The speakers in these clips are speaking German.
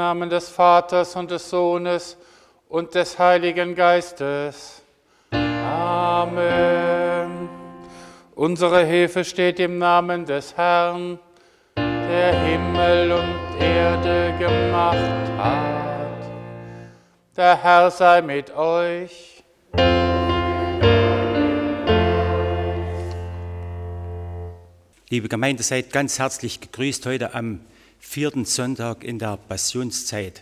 Namen des Vaters und des Sohnes und des Heiligen Geistes. Amen. Unsere Hilfe steht im Namen des Herrn, der Himmel und Erde gemacht hat. Der Herr sei mit euch. Liebe Gemeinde, seid ganz herzlich gegrüßt heute am 4. Sonntag in der Passionszeit.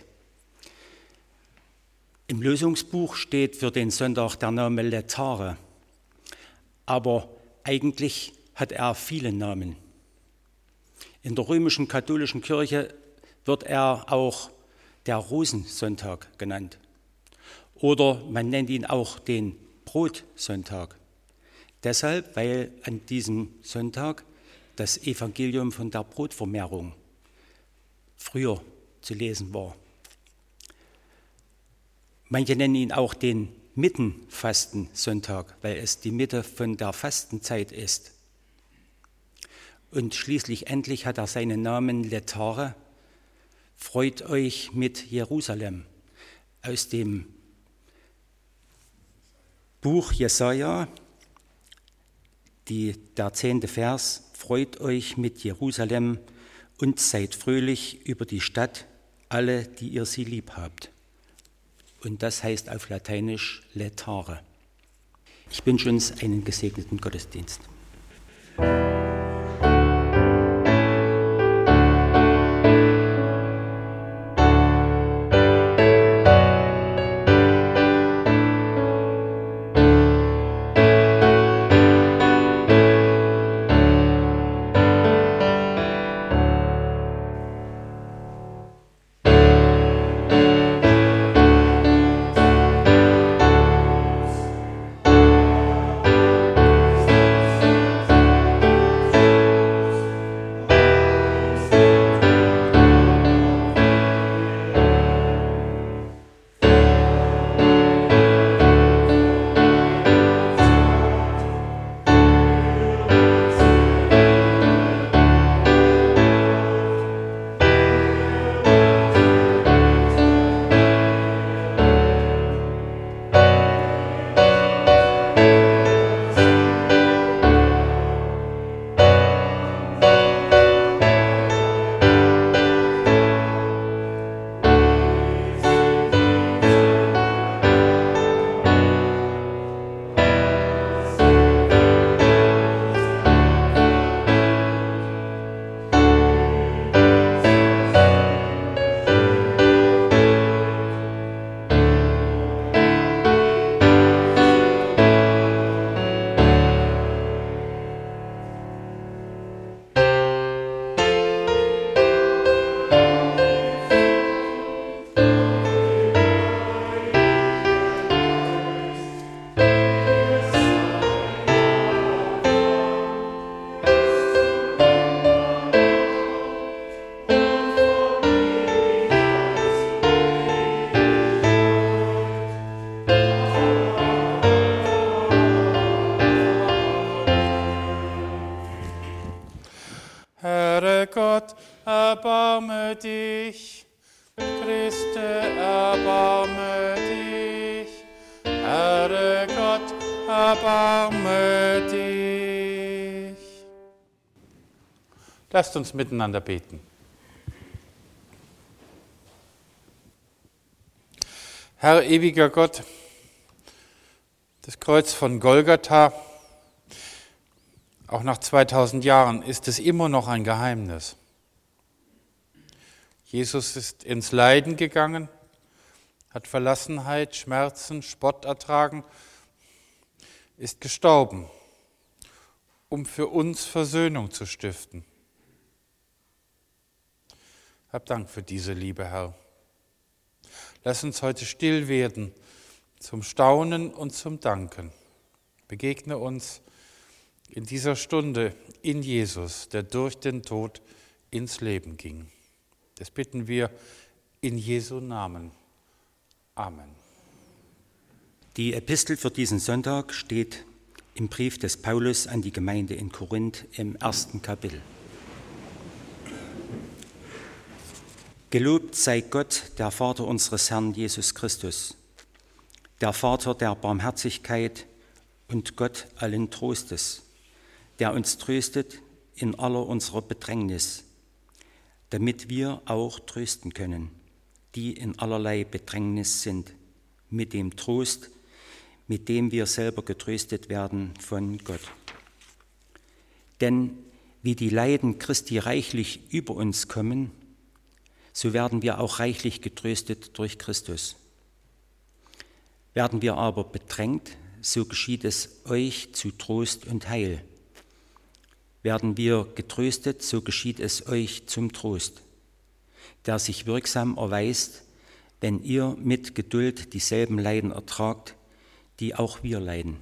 Im Losungsbuch steht für den Sonntag der Name Laetare, aber eigentlich hat er viele Namen. In der römischen katholischen Kirche wird er auch der Rosensonntag genannt. Oder man nennt ihn auch den Brotsonntag. Deshalb, weil an diesem Sonntag das Evangelium von der Brotvermehrung früher zu lesen war. Manche nennen ihn auch den Mittenfastensonntag, weil es die Mitte von der Fastenzeit ist. Und schließlich endlich hat er seinen Namen Laetare, freut euch mit Jerusalem, aus dem Buch Jesaja, der 10. Vers, freut euch mit Jerusalem und seid fröhlich über die Stadt, alle, die ihr sie lieb habt. Und das heißt auf Lateinisch Laetare. Ich wünsche uns einen gesegneten Gottesdienst. Herr Gott, erbarme dich. Christe, erbarme dich. Herr Gott, erbarme dich. Lasst uns miteinander beten. Herr ewiger Gott, das Kreuz von Golgatha, auch nach 2000 Jahren ist es immer noch ein Geheimnis. Jesus ist ins Leiden gegangen, hat Verlassenheit, Schmerzen, Spott ertragen, ist gestorben, um für uns Versöhnung zu stiften. Hab Dank für diese Liebe, Herr. Lass uns heute still werden zum Staunen und zum Danken. Begegne uns in dieser Stunde in Jesus, der durch den Tod ins Leben ging. Das bitten wir in Jesu Namen. Amen. Die Epistel für diesen Sonntag steht im Brief des Paulus an die Gemeinde in Korinth im 1. Kapitel. Gelobt sei Gott, der Vater unseres Herrn Jesus Christus, der Vater der Barmherzigkeit und Gott allen Trostes, der uns tröstet in aller unserer Bedrängnis, damit wir auch trösten können, die in allerlei Bedrängnis sind, mit dem Trost, mit dem wir selber getröstet werden von Gott. Denn wie die Leiden Christi reichlich über uns kommen, so werden wir auch reichlich getröstet durch Christus. Werden wir aber bedrängt, so geschieht es euch zu Trost und Heil. Werden wir getröstet, so geschieht es euch zum Trost, der sich wirksam erweist, wenn ihr mit Geduld dieselben Leiden ertragt, die auch wir leiden.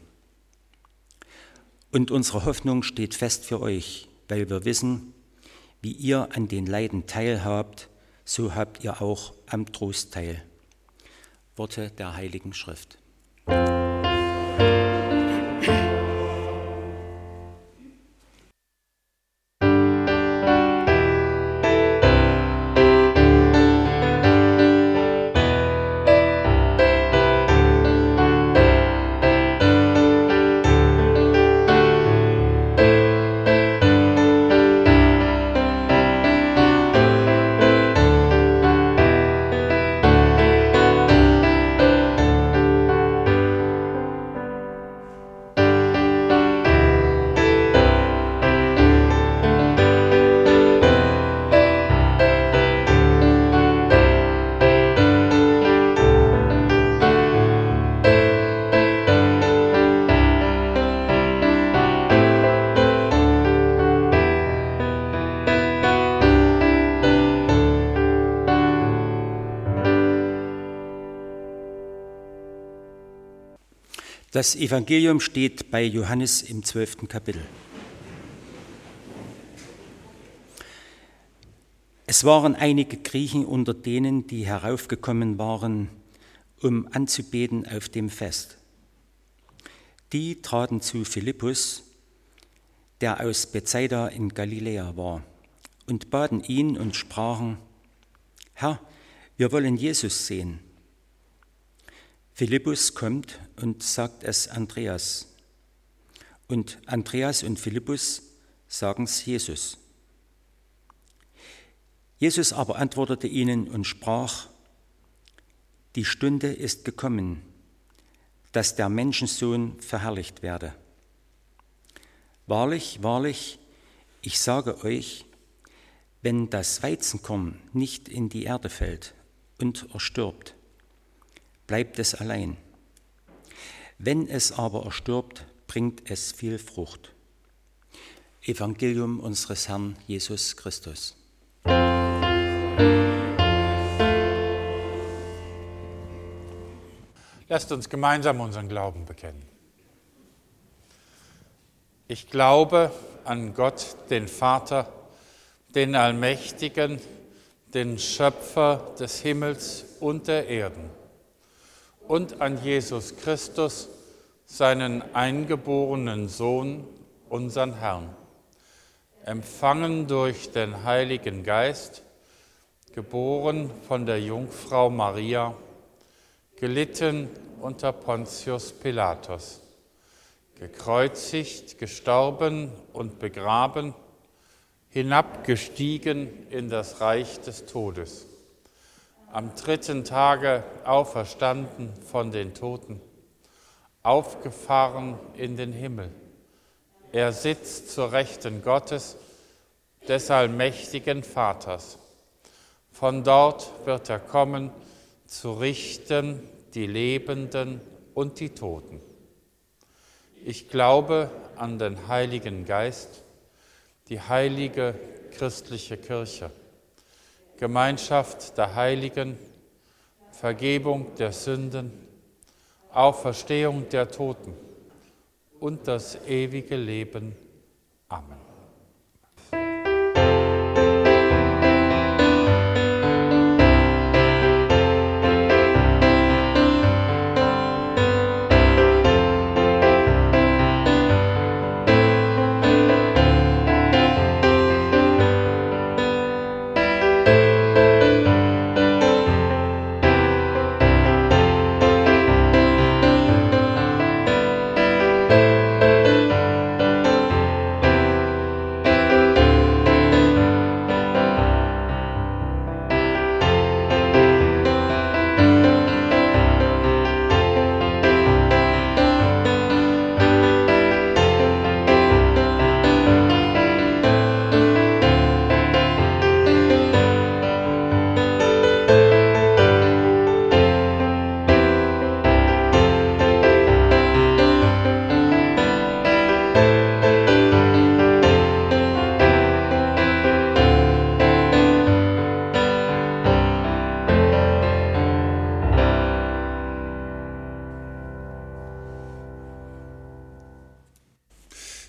Und unsere Hoffnung steht fest für euch, weil wir wissen, wie ihr an den Leiden teilhabt, so habt ihr auch am Trost teil. Worte der Heiligen Schrift. Das Evangelium steht bei Johannes im 12. Kapitel. Es waren einige Griechen unter denen, die heraufgekommen waren, um anzubeten auf dem Fest. Die traten zu Philippus, der aus Bethsaida in Galiläa war, und baten ihn und sprachen: Herr, wir wollen Jesus sehen. Philippus kommt und sagt es Andreas. Und Andreas und Philippus sagen es Jesus. Jesus aber antwortete ihnen und sprach: Die Stunde ist gekommen, dass der Menschensohn verherrlicht werde. Wahrlich, wahrlich, ich sage euch, wenn das Weizenkorn nicht in die Erde fällt und erstirbt, bleibt es allein. Wenn es aber erstirbt, bringt es viel Frucht. Evangelium unseres Herrn Jesus Christus. Lasst uns gemeinsam unseren Glauben bekennen. Ich glaube an Gott, den Vater, den Allmächtigen, den Schöpfer des Himmels und der Erden, und an Jesus Christus, seinen eingeborenen Sohn, unseren Herrn, empfangen durch den Heiligen Geist, geboren von der Jungfrau Maria, gelitten unter Pontius Pilatus, gekreuzigt, gestorben und begraben, hinabgestiegen in das Reich des Todes, am 3. Tage auferstanden von den Toten, aufgefahren in den Himmel. Er sitzt zur Rechten Gottes, des allmächtigen Vaters. Von dort wird er kommen, zu richten die Lebenden und die Toten. Ich glaube an den Heiligen Geist, die heilige christliche Kirche, Gemeinschaft der Heiligen, Vergebung der Sünden, Auferstehung der Toten und das ewige Leben. Amen.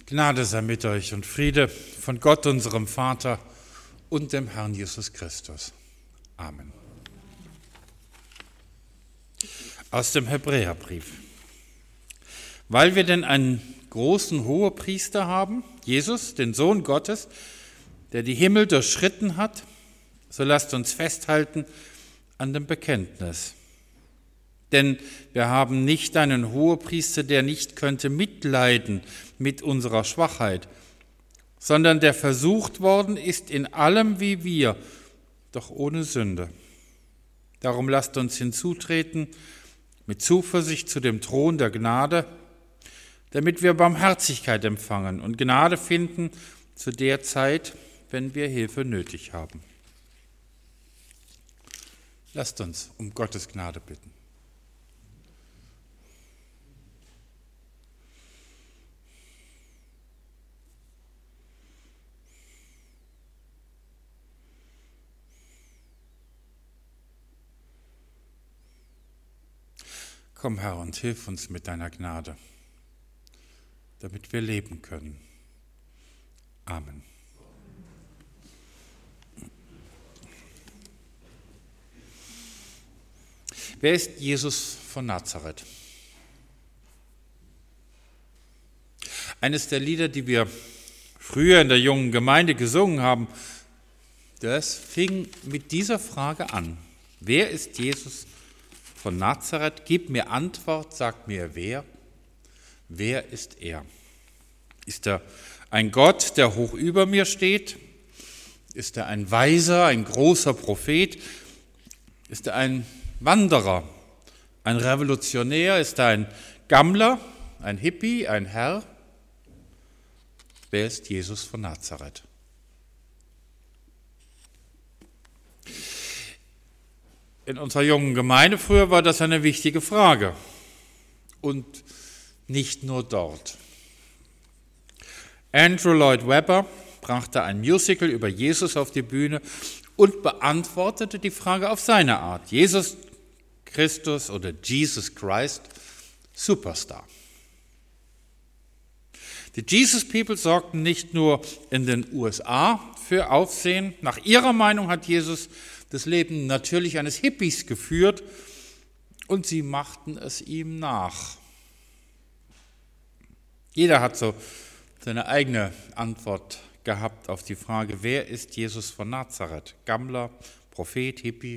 Gnade sei mit euch und Friede von Gott, unserem Vater und dem Herrn Jesus Christus. Amen. Aus dem Hebräerbrief. Weil wir denn einen großen Hohepriester haben, Jesus, den Sohn Gottes, der die Himmel durchschritten hat, so lasst uns festhalten an dem Bekenntnis. Denn wir haben nicht einen Hohepriester, der nicht könnte mitleiden mit unserer Schwachheit, sondern der versucht worden ist in allem wie wir, doch ohne Sünde. Darum lasst uns hinzutreten mit Zuversicht zu dem Thron der Gnade, damit wir Barmherzigkeit empfangen und Gnade finden zu der Zeit, wenn wir Hilfe nötig haben. Lasst uns um Gottes Gnade bitten. Komm, Herr, und hilf uns mit deiner Gnade, damit wir leben können. Amen. Wer ist Jesus von Nazareth? Eines der Lieder, die wir früher in der jungen Gemeinde gesungen haben, das fing mit dieser Frage an. Wer ist Jesus von Nazareth? Gib mir Antwort, sag mir wer. Wer ist er? Ist er ein Gott, der hoch über mir steht? Ist er ein Weiser, ein großer Prophet? Ist er ein Wanderer, ein Revolutionär? Ist er ein Gammler, ein Hippie, ein Herr? Wer ist Jesus von Nazareth? In unserer jungen Gemeinde früher war das eine wichtige Frage. Und nicht nur dort. Andrew Lloyd Webber brachte ein Musical über Jesus auf die Bühne und beantwortete die Frage auf seine Art. Jesus Christus oder Jesus Christ, Superstar. Die Jesus People sorgten nicht nur in den USA für Aufsehen. Nach ihrer Meinung hat Jesus das Leben natürlich eines Hippies geführt und sie machten es ihm nach. Jeder hat so seine eigene Antwort gehabt auf die Frage, wer ist Jesus von Nazareth? Gammler, Prophet, Hippie?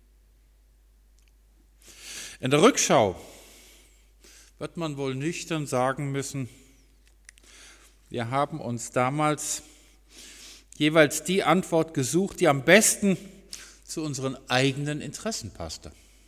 In der Rückschau wird man wohl nüchtern sagen müssen, wir haben uns damals jeweils die Antwort gesucht, die am besten zu unseren eigenen Interessen passte.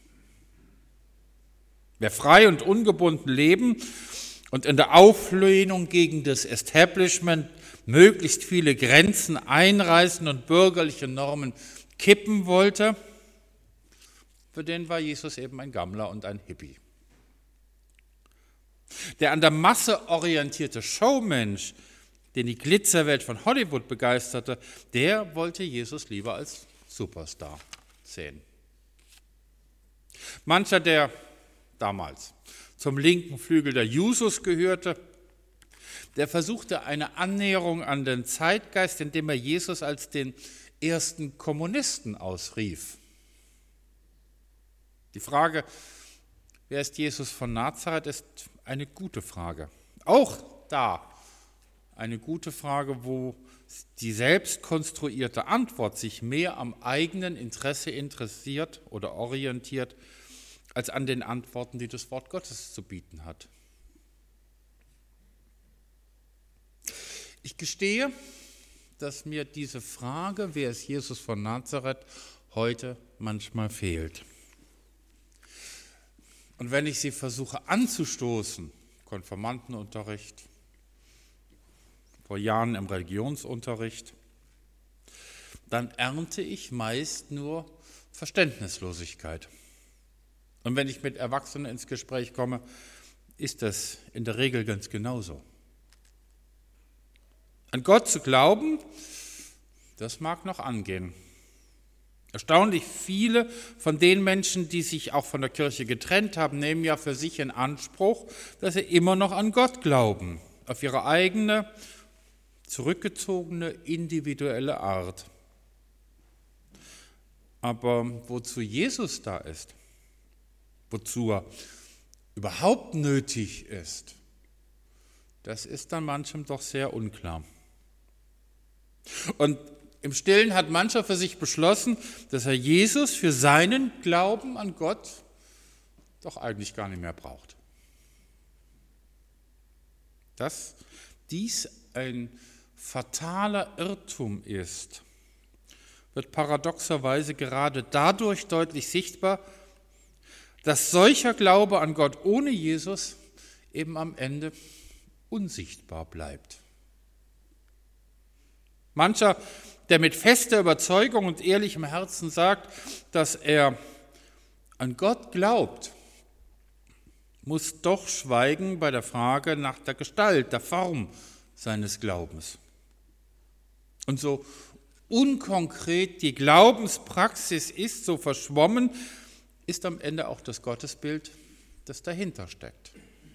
Wer frei und ungebunden leben und in der Auflehnung gegen das Establishment möglichst viele Grenzen einreißen und bürgerliche Normen kippen wollte, für den war Jesus eben ein Gammler und ein Hippie. Der an der Masse orientierte Showmensch, den die Glitzerwelt von Hollywood begeisterte, der wollte Jesus lieber als Superstar sehen. Mancher, der damals zum linken Flügel der Jusos gehörte, der versuchte eine Annäherung an den Zeitgeist, indem er Jesus als den ersten Kommunisten ausrief. Die Frage, wer ist Jesus von Nazareth, ist eine gute Frage. Auch da eine gute Frage, wo die selbst konstruierte Antwort sich mehr am eigenen Interesse interessiert oder orientiert, als an den Antworten, die das Wort Gottes zu bieten hat. Ich gestehe, dass mir diese Frage, wer ist Jesus von Nazareth, heute manchmal fehlt. Und wenn ich sie versuche anzustoßen, Konfirmandenunterricht, vor Jahren im Religionsunterricht, dann ernte ich meist nur Verständnislosigkeit. Und wenn ich mit Erwachsenen ins Gespräch komme, ist das in der Regel ganz genauso. An Gott zu glauben, das mag noch angehen. Erstaunlich viele von den Menschen, die sich auch von der Kirche getrennt haben, nehmen ja für sich in Anspruch, dass sie immer noch an Gott glauben. auf ihre eigene, zurückgezogene, individuelle Art. Aber wozu Jesus da ist, wozu er überhaupt nötig ist, das ist dann manchem doch sehr unklar. Und im Stillen hat mancher für sich beschlossen, dass er Jesus für seinen Glauben an Gott doch eigentlich gar nicht mehr braucht. Dass dies ein fataler Irrtum ist, wird paradoxerweise gerade dadurch deutlich sichtbar, dass solcher Glaube an Gott ohne Jesus eben am Ende unsichtbar bleibt. Mancher, der mit fester Überzeugung und ehrlichem Herzen sagt, dass er an Gott glaubt, muss doch schweigen bei der Frage nach der Gestalt, der Form seines Glaubens. Und so unkonkret die Glaubenspraxis ist, so verschwommen, ist am Ende auch das Gottesbild, das dahinter steckt.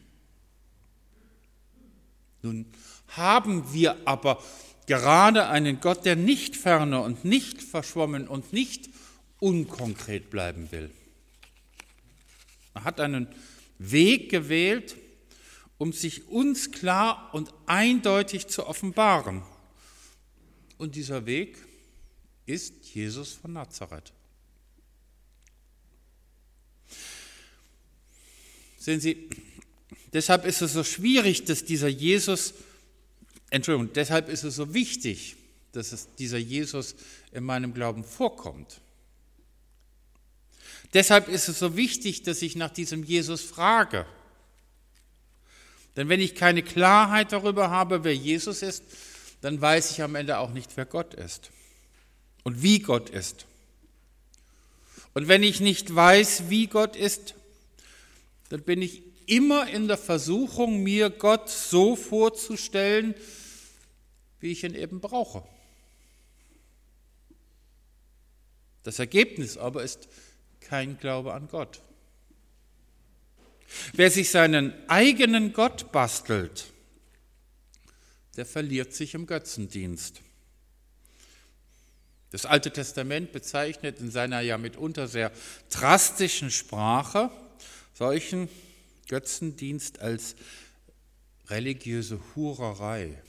Nun haben wir aber gerade einen Gott, der nicht ferner und nicht verschwommen und nicht unkonkret bleiben will. Er hat einen Weg gewählt, um sich uns klar und eindeutig zu offenbaren. Und dieser Weg ist Jesus von Nazareth. Sehen Sie, deshalb ist es so schwierig, dass deshalb ist es so wichtig, dass dieser Jesus in meinem Glauben vorkommt. Deshalb ist es so wichtig, dass ich nach diesem Jesus frage. Denn wenn ich keine Klarheit darüber habe, wer Jesus ist, dann weiß ich am Ende auch nicht, wer Gott ist und wie Gott ist. Und wenn ich nicht weiß, wie Gott ist, dann bin ich immer in der Versuchung, mir Gott so vorzustellen, wie ich ihn eben brauche. Das Ergebnis aber ist kein Glaube an Gott. Wer sich seinen eigenen Gott bastelt, der verliert sich im Götzendienst. Das Alte Testament bezeichnet in seiner ja mitunter sehr drastischen Sprache solchen Götzendienst als religiöse Hurerei.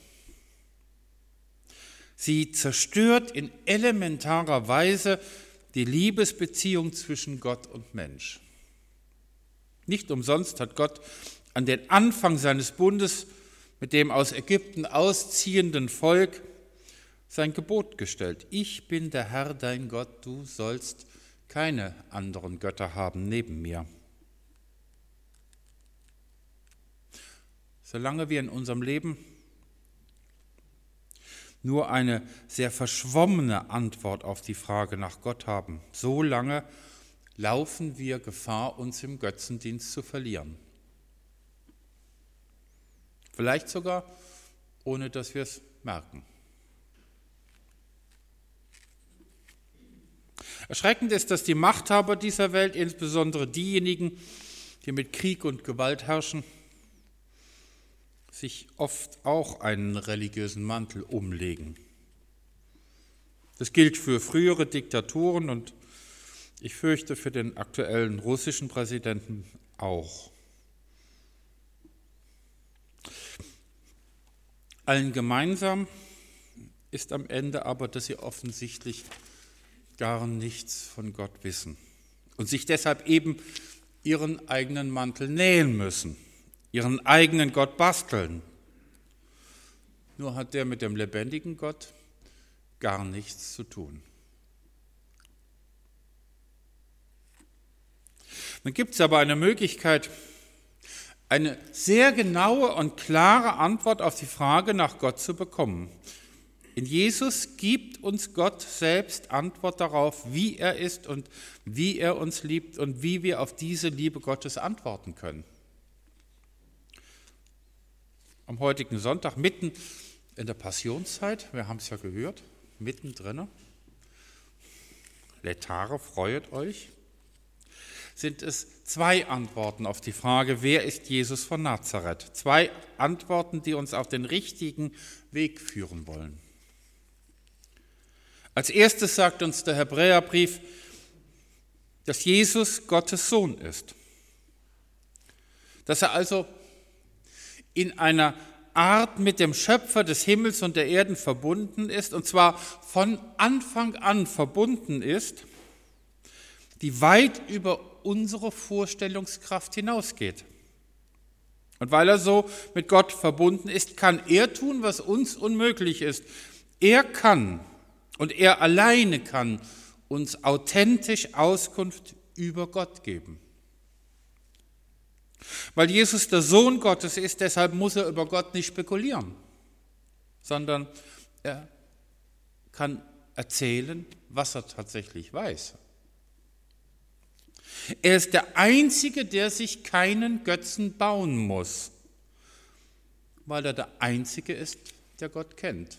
Sie zerstört in elementarer Weise die Liebesbeziehung zwischen Gott und Mensch. Nicht umsonst hat Gott an den Anfang seines Bundes mit dem aus Ägypten ausziehenden Volk sein Gebot gestellt. Ich bin der Herr, dein Gott, du sollst keine anderen Götter haben neben mir. Solange wir in unserem Leben nur eine sehr verschwommene Antwort auf die Frage nach Gott haben, so lange laufen wir Gefahr, uns im Götzendienst zu verlieren. Vielleicht sogar, ohne dass wir es merken. Erschreckend ist, dass die Machthaber dieser Welt, insbesondere diejenigen, die mit Krieg und Gewalt herrschen, sich oft auch einen religiösen Mantel umlegen. Das gilt für frühere Diktaturen und ich fürchte für den aktuellen russischen Präsidenten auch. Allen gemeinsam ist am Ende aber, dass sie offensichtlich gar nichts von Gott wissen und sich deshalb eben ihren eigenen Mantel nähen müssen, ihren eigenen Gott basteln. Nur hat der mit dem lebendigen Gott gar nichts zu tun. Dann gibt es aber eine Möglichkeit, eine sehr genaue und klare Antwort auf die Frage nach Gott zu bekommen. In Jesus gibt uns Gott selbst Antwort darauf, wie er ist und wie er uns liebt und wie wir auf diese Liebe Gottes antworten können. Am heutigen Sonntag, mitten in der Passionszeit, wir haben es ja gehört, mittendrin, Letare, freut euch. sind es 2 Antworten auf die Frage, wer ist Jesus von Nazareth? 2 Antworten, die uns auf den richtigen Weg führen wollen. Als erstes sagt uns der Hebräerbrief, dass Jesus Gottes Sohn ist. Dass er also in einer Art mit dem Schöpfer des Himmels und der Erden verbunden ist, und zwar von Anfang an verbunden ist, die weit über unsere Vorstellungskraft hinausgeht. Und weil er so mit Gott verbunden ist, kann er tun, was uns unmöglich ist. Er kann und er alleine kann uns authentisch Auskunft über Gott geben. Weil Jesus der Sohn Gottes ist, deshalb muss er über Gott nicht spekulieren, sondern er kann erzählen, was er tatsächlich weiß. Er ist der Einzige, der sich keinen Götzen bauen muss, weil er der Einzige ist, der Gott kennt.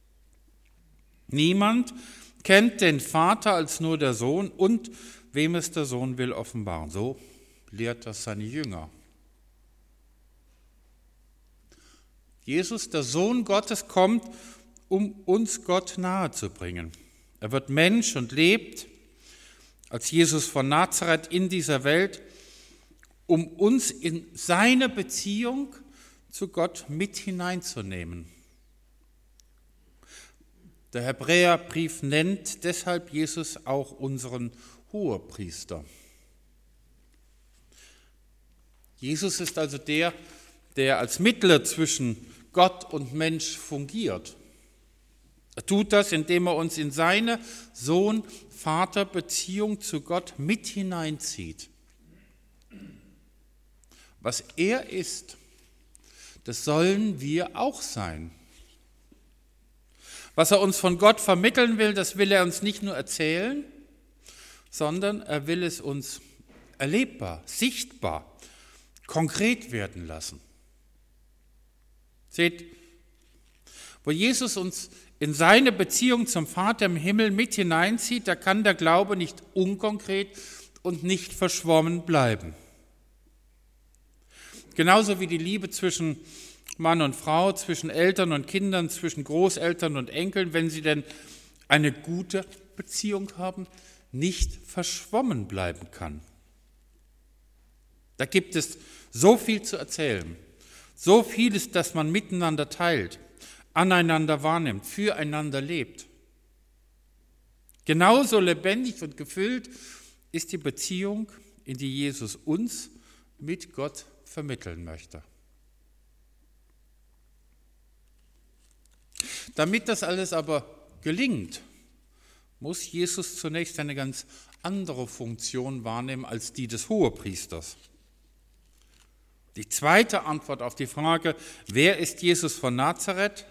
Niemand kennt den Vater als nur der Sohn und wem es der Sohn will offenbaren. So lehrt das seine Jünger. Jesus, der Sohn Gottes, kommt, um uns Gott nahezubringen. Er wird Mensch und lebt als Jesus von Nazareth in dieser Welt, um uns in seine Beziehung zu Gott mit hineinzunehmen. Der Hebräerbrief nennt deshalb Jesus auch unseren Hohepriester. Jesus ist also der als Mittler zwischen Gott und Mensch fungiert. Er tut das, indem er uns in seine Sohn-Vater-Beziehung zu Gott mit hineinzieht. Was er ist, das sollen wir auch sein. Was er uns von Gott vermitteln will, das will er uns nicht nur erzählen, sondern er will es uns erlebbar, sichtbar, konkret werden lassen. Seht, wo Jesus uns in seine Beziehung zum Vater im Himmel mit hineinzieht, da kann der Glaube nicht unkonkret und nicht verschwommen bleiben. Genauso wie die Liebe zwischen Mann und Frau, zwischen Eltern und Kindern, zwischen Großeltern und Enkeln, wenn sie denn eine gute Beziehung haben, nicht verschwommen bleiben kann. Da gibt es so viel zu erzählen, so vieles, das man miteinander teilt, aneinander wahrnimmt, füreinander lebt. Genauso lebendig und gefüllt ist die Beziehung, in die Jesus uns mit Gott vermitteln möchte. Damit das alles aber gelingt, muss Jesus zunächst eine ganz andere Funktion wahrnehmen als die des Hohepriesters. Die zweite Antwort auf die Frage, wer ist Jesus von Nazareth,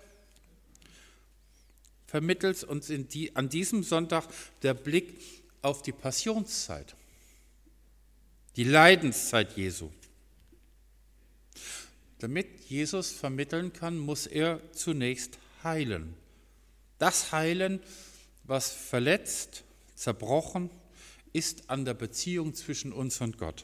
vermittelt uns an diesem Sonntag der Blick auf die Passionszeit, die Leidenszeit Jesu. Damit Jesus vermitteln kann, muss er zunächst heilen. Das heilen, was verletzt, zerbrochen ist an der Beziehung zwischen uns und Gott.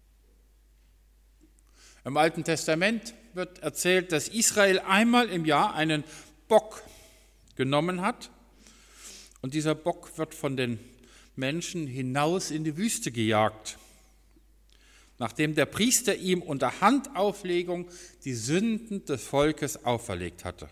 Im Alten Testament wird erzählt, dass Israel einmal im Jahr einen Bock genommen hat und dieser Bock wird von den Menschen hinaus in die Wüste gejagt, nachdem der Priester ihm unter Handauflegung die Sünden des Volkes auferlegt hatte.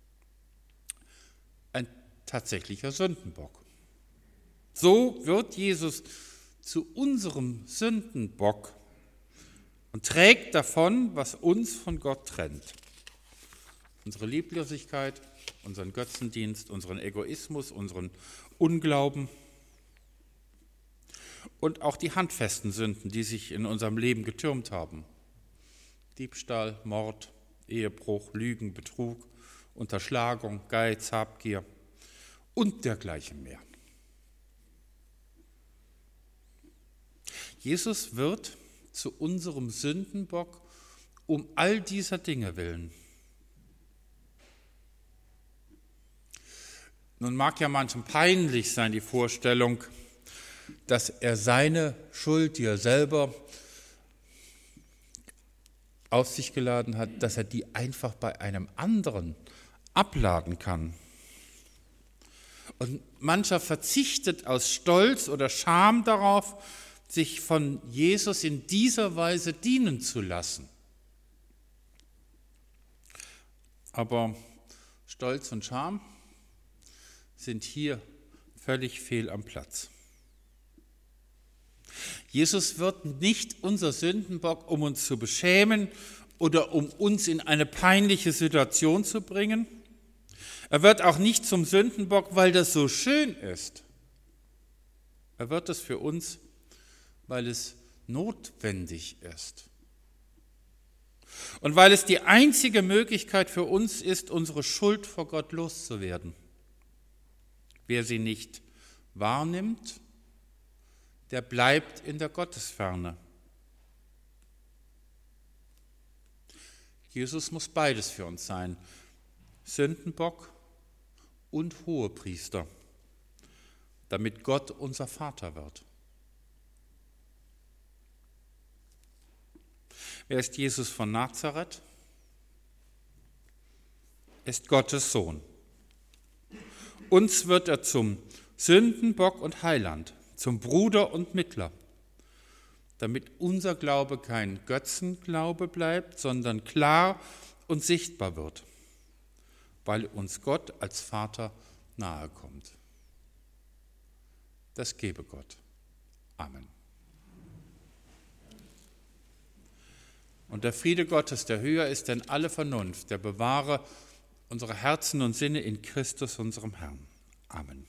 Ein tatsächlicher Sündenbock. So wird Jesus zu unserem Sündenbock und trägt davon, was uns von Gott trennt. Unsere Lieblosigkeit, unseren Götzendienst, unseren Egoismus, unseren Unglauben und auch die handfesten Sünden, die sich in unserem Leben getürmt haben. Diebstahl, Mord, Ehebruch, Lügen, Betrug, Unterschlagung, Geiz, Habgier und dergleichen mehr. Jesus wird zu unserem Sündenbock um all dieser Dinge willen. Nun mag ja manchem peinlich sein, die Vorstellung, dass er seine Schuld, die er selber auf sich geladen hat, dass er die einfach bei einem anderen abladen kann. Und mancher verzichtet aus Stolz oder Scham darauf, sich von Jesus in dieser Weise dienen zu lassen. Aber Stolz und Scham sind hier völlig fehl am Platz. Jesus wird nicht unser Sündenbock, um uns zu beschämen oder um uns in eine peinliche Situation zu bringen. Er wird auch nicht zum Sündenbock, weil das so schön ist. Er wird es für uns, weil es notwendig ist. Und weil es die einzige Möglichkeit für uns ist, unsere Schuld vor Gott loszuwerden. Wer sie nicht wahrnimmt, der bleibt in der Gottesferne. Jesus muss beides für uns sein, Sündenbock und Hohepriester, damit Gott unser Vater wird. Wer ist Jesus von Nazareth? Er ist Gottes Sohn. Uns wird er zum Sündenbock und Heiland, zum Bruder und Mittler, damit unser Glaube kein Götzenglaube bleibt, sondern klar und sichtbar wird, weil uns Gott als Vater nahe kommt. Das gebe Gott. Amen. Und der Friede Gottes, der höher ist denn alle Vernunft, der bewahre unsere Herzen und Sinne in Christus, unserem Herrn. Amen.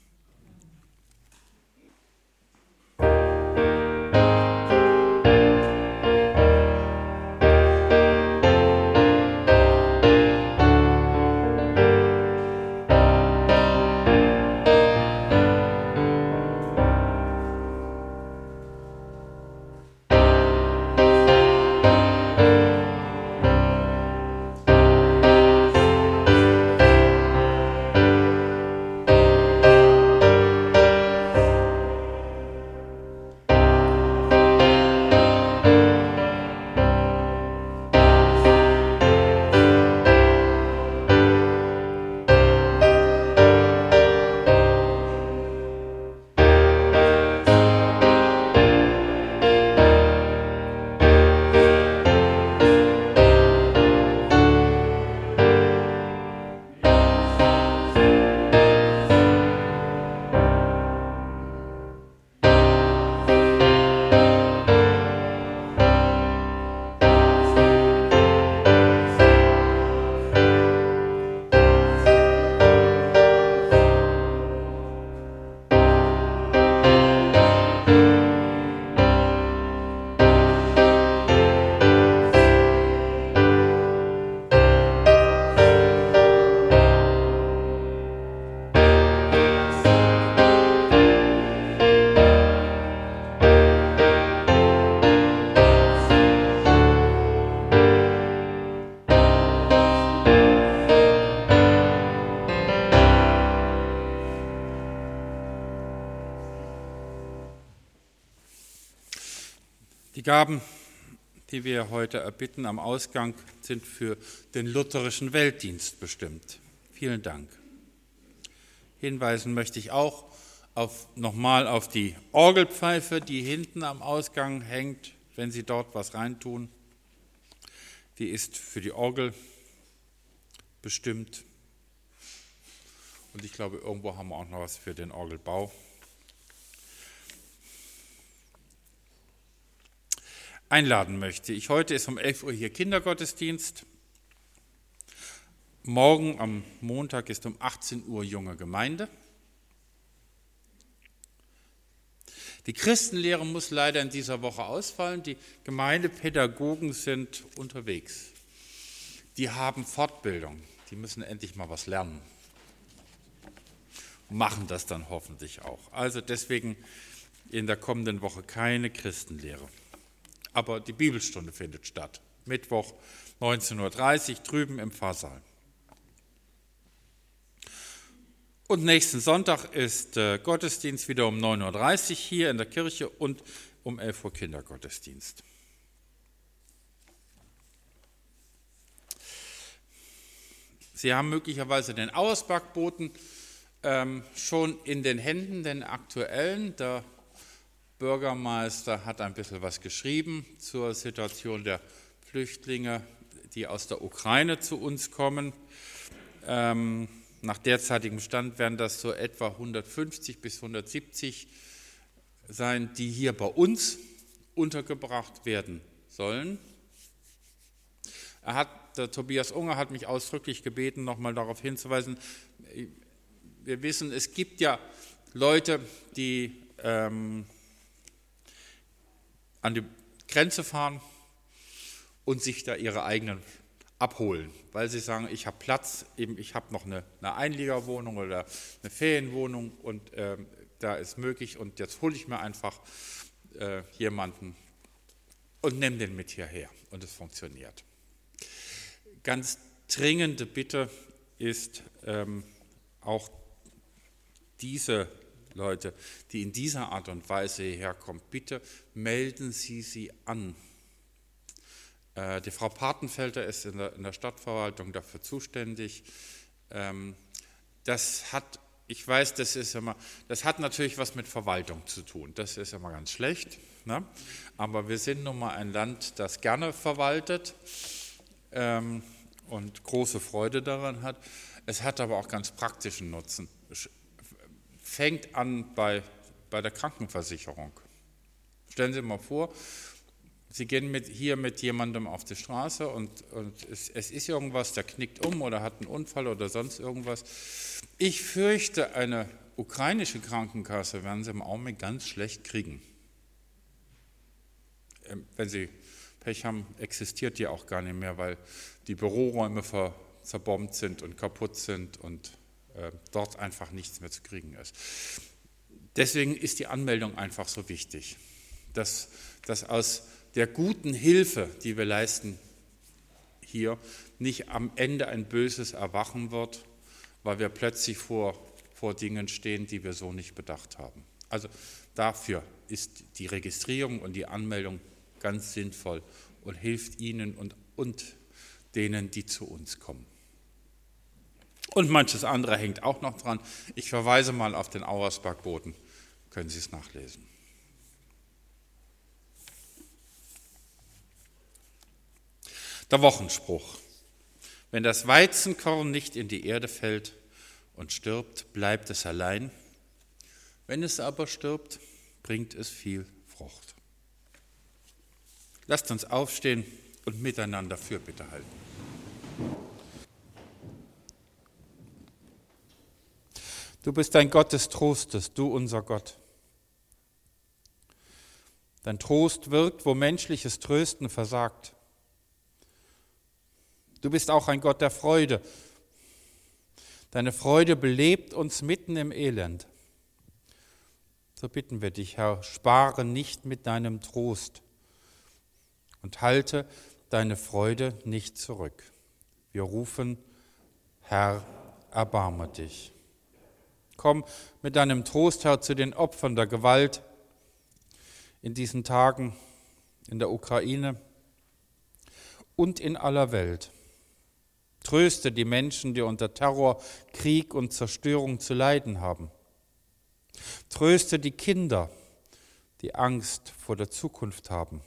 Die Gaben, die wir heute erbitten am Ausgang, sind für den lutherischen Weltdienst bestimmt. Vielen Dank. Hinweisen möchte ich auch nochmal auf die Orgelpfeife, die hinten am Ausgang hängt, wenn Sie dort was reintun. Die ist für die Orgel bestimmt. Und ich glaube, irgendwo haben wir auch noch was für den Orgelbau. Einladen möchte ich. Heute ist um 11 Uhr hier Kindergottesdienst. Morgen am Montag ist um 18 Uhr junge Gemeinde. Die Christenlehre muss leider in dieser Woche ausfallen. Die Gemeindepädagogen sind unterwegs. Die haben Fortbildung. Die müssen endlich mal was lernen. Machen das dann hoffentlich auch. Also deswegen in der kommenden Woche keine Christenlehre. Aber die Bibelstunde findet statt. Mittwoch 19.30 Uhr drüben im Pfarrsaal. Und nächsten Sonntag ist Gottesdienst wieder um 9:30 Uhr hier in der Kirche und um 11 Uhr Kindergottesdienst. Sie haben möglicherweise den Auersbackboten schon in den Händen, den aktuellen. Der Bürgermeister hat ein bisschen was geschrieben zur Situation der Flüchtlinge, die aus der Ukraine zu uns kommen. Nach derzeitigem Stand werden das so etwa 150 bis 170 sein, die hier bei uns untergebracht werden sollen. Der Tobias Unger hat mich ausdrücklich gebeten, nochmal darauf hinzuweisen, wir wissen, es gibt ja Leute, die an die Grenze fahren und sich da ihre eigenen abholen, weil sie sagen, ich habe Platz, eben ich habe noch eine Einliegerwohnung oder eine Ferienwohnung und da ist möglich und jetzt hole ich mir einfach jemanden und nehme den mit hierher und es funktioniert. Ganz dringende Bitte ist auch diese Leute, die in dieser Art und Weise hierher kommen, bitte melden Sie sie an. Die Frau Patenfelder ist in der Stadtverwaltung dafür zuständig. Ich weiß, das hat natürlich was mit Verwaltung zu tun. Das ist immer ganz schlecht. Ne? Aber wir sind nun mal ein Land, das gerne verwaltet und große Freude daran hat. Es hat aber auch ganz praktischen Nutzen. Fängt an bei der Krankenversicherung. Stellen Sie mal vor, Sie gehen hier mit jemandem auf die Straße und es ist irgendwas, der knickt um oder hat einen Unfall oder sonst irgendwas. Ich fürchte, eine ukrainische Krankenkasse werden Sie im Augenblick ganz schlecht kriegen. Wenn Sie Pech haben, existiert die auch gar nicht mehr, weil die Büroräume zerbombt sind und kaputt sind und dort einfach nichts mehr zu kriegen ist. Deswegen ist die Anmeldung einfach so wichtig, dass aus der guten Hilfe, die wir leisten hier, nicht am Ende ein böses Erwachen wird, weil wir plötzlich vor Dingen stehen, die wir so nicht bedacht haben. Also dafür ist die Registrierung und die Anmeldung ganz sinnvoll und hilft Ihnen und denen, die zu uns kommen. Und manches andere hängt auch noch dran. Ich verweise mal auf den Auersbackboten, können Sie es nachlesen. Der Wochenspruch. Wenn das Weizenkorn nicht in die Erde fällt und stirbt, bleibt es allein. Wenn es aber stirbt, bringt es viel Frucht. Lasst uns aufstehen und miteinander Fürbitte halten. Du bist ein Gott des Trostes, du unser Gott. Dein Trost wirkt, wo menschliches Trösten versagt. Du bist auch ein Gott der Freude. Deine Freude belebt uns mitten im Elend. So bitten wir dich, Herr, spare nicht mit deinem Trost und halte deine Freude nicht zurück. Wir rufen, Herr, erbarme dich. Komm mit deinem Trost, Herr, zu den Opfern der Gewalt in diesen Tagen in der Ukraine und in aller Welt. Tröste die Menschen, die unter Terror, Krieg und Zerstörung zu leiden haben. Tröste die Kinder, die Angst vor der Zukunft haben.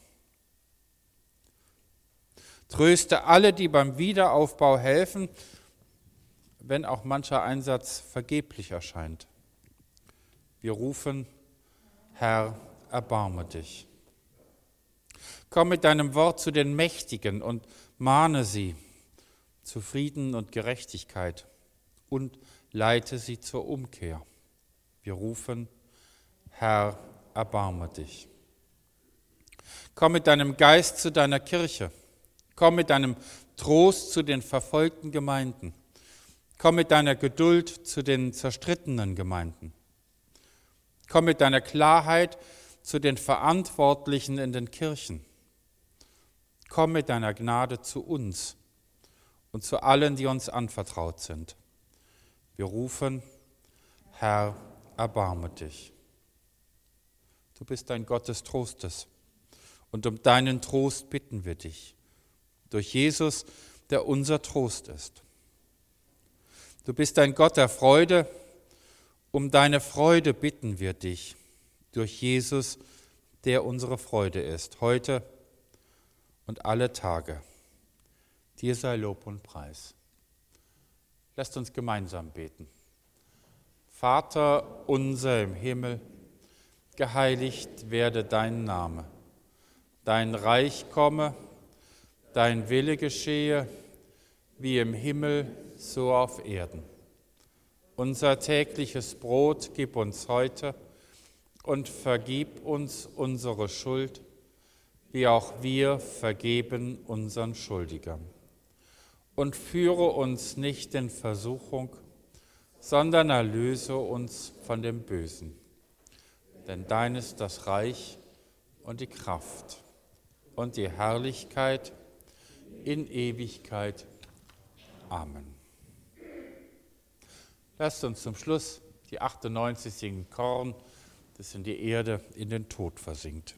Tröste alle, die beim Wiederaufbau helfen, wenn auch mancher Einsatz vergeblich erscheint. Wir rufen, Herr, erbarme dich. Komm mit deinem Wort zu den Mächtigen und mahne sie zu Frieden und Gerechtigkeit und leite sie zur Umkehr. Wir rufen, Herr, erbarme dich. Komm mit deinem Geist zu deiner Kirche. Komm mit deinem Trost zu den verfolgten Gemeinden. Komm mit deiner Geduld zu den zerstrittenen Gemeinden. Komm mit deiner Klarheit zu den Verantwortlichen in den Kirchen. Komm mit deiner Gnade zu uns und zu allen, die uns anvertraut sind. Wir rufen, Herr, erbarme dich. Du bist ein Gott des Trostes und um deinen Trost bitten wir dich, durch Jesus, der unser Trost ist. Du bist ein Gott der Freude, um deine Freude bitten wir dich, durch Jesus, der unsere Freude ist, heute und alle Tage. Dir sei Lob und Preis. Lasst uns gemeinsam beten. Vater unser im Himmel, geheiligt werde dein Name. Dein Reich komme, dein Wille geschehe, wie im Himmel, so auf Erden. Unser tägliches Brot gib uns heute und vergib uns unsere Schuld, wie auch wir vergeben unseren Schuldigern. Und führe uns nicht in Versuchung, sondern erlöse uns von dem Bösen. Denn dein ist das Reich und die Kraft und die Herrlichkeit in Ewigkeit. Amen. Lasst uns zum Schluss die 98 singen Korn, das in die Erde, in den Tod versinkt.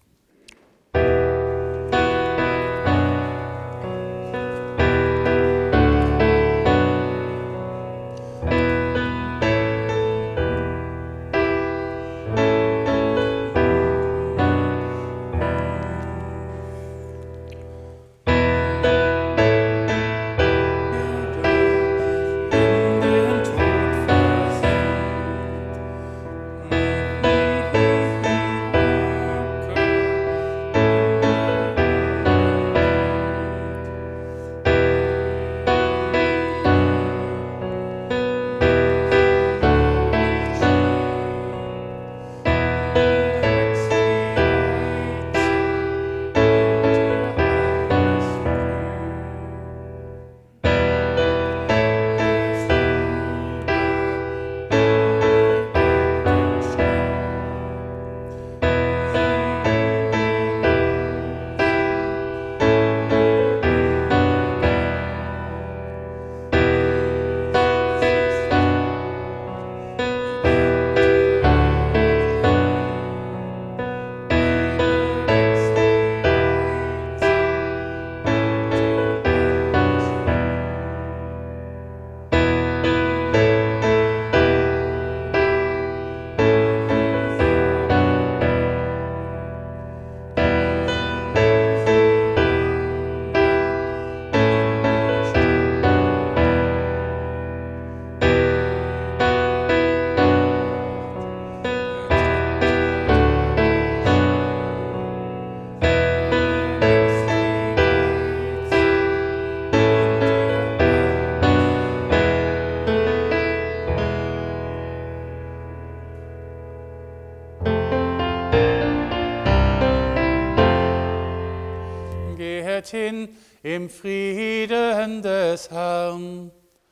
Hin im Frieden des Herrn.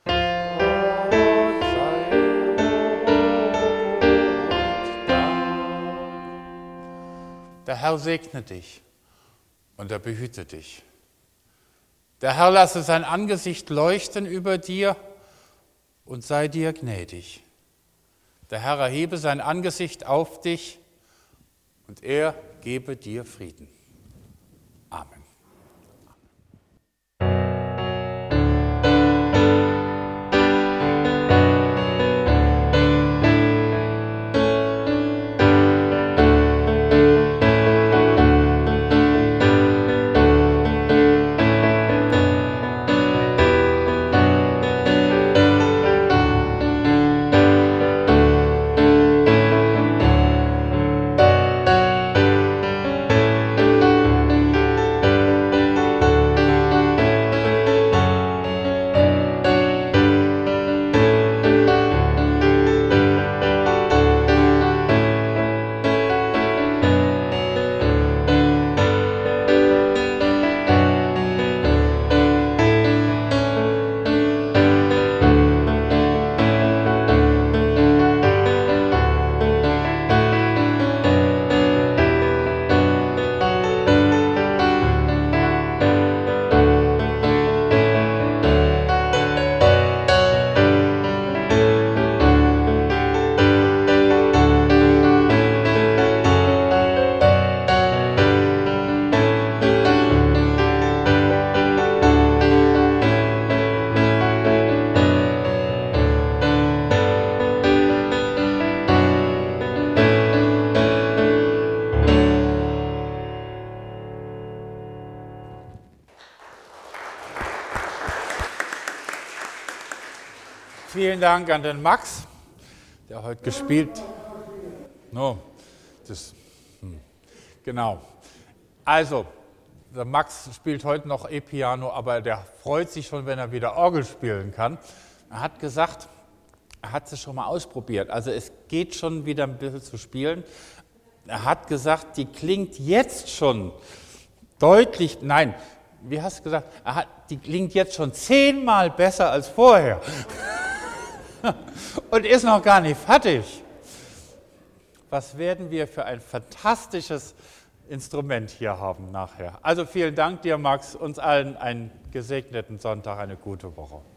Gott sei Dank. Der Herr segne dich und er behüte dich. Der Herr lasse sein Angesicht leuchten über dir und sei dir gnädig. Der Herr erhebe sein Angesicht auf dich und er gebe dir Frieden. Amen. Vielen Dank an den Max, der heute gespielt hat. No, genau. Also, der Max spielt heute noch E-Piano, aber der freut sich schon, wenn er wieder Orgel spielen kann. Er hat gesagt, er hat es schon mal ausprobiert. Also es geht schon wieder ein bisschen zu spielen. Er hat gesagt, die klingt jetzt schon deutlich, nein, wie hast du gesagt, die klingt jetzt schon 10-mal besser als vorher. Und ist noch gar nicht fertig. Was werden wir für ein fantastisches Instrument hier haben nachher. Also vielen Dank dir, Max, uns allen einen gesegneten Sonntag, eine gute Woche.